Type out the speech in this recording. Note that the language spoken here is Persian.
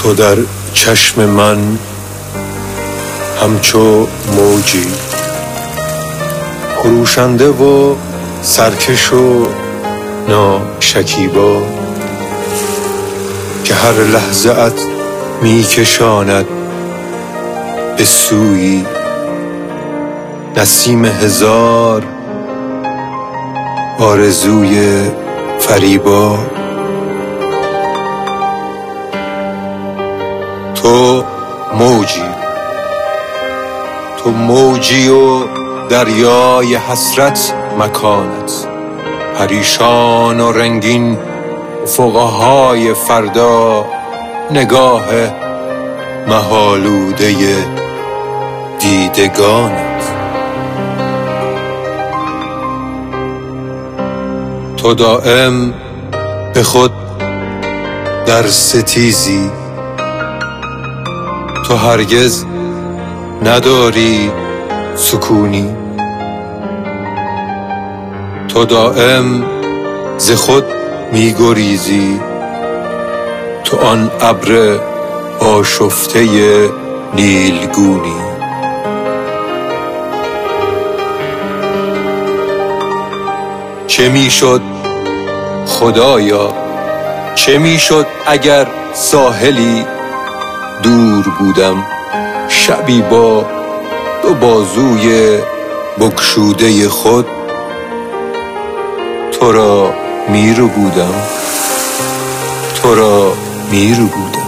تو در چشم من همچو موجی خروشنده و سرکش و ناشکیبا که هر لحظه ات می کشاند به سویی نسیم هزار آرزوی فریبا. تو موجی و دریای حسرت مکانت، پریشان و رنگین افقهای فردا نگاه محالوده دیدگانت. تو دائم به خود در ستیزی، تو هرگز نداری سکونی، تو دائم ز خود می گریزی، تو آن ابر آشفته نیلگونی. چه می شد خدایا، چه می شد اگر ساحلی دور بودم، شبی با دو بازوی بگشوده خود تو را می ربودم، تو را می ربودم.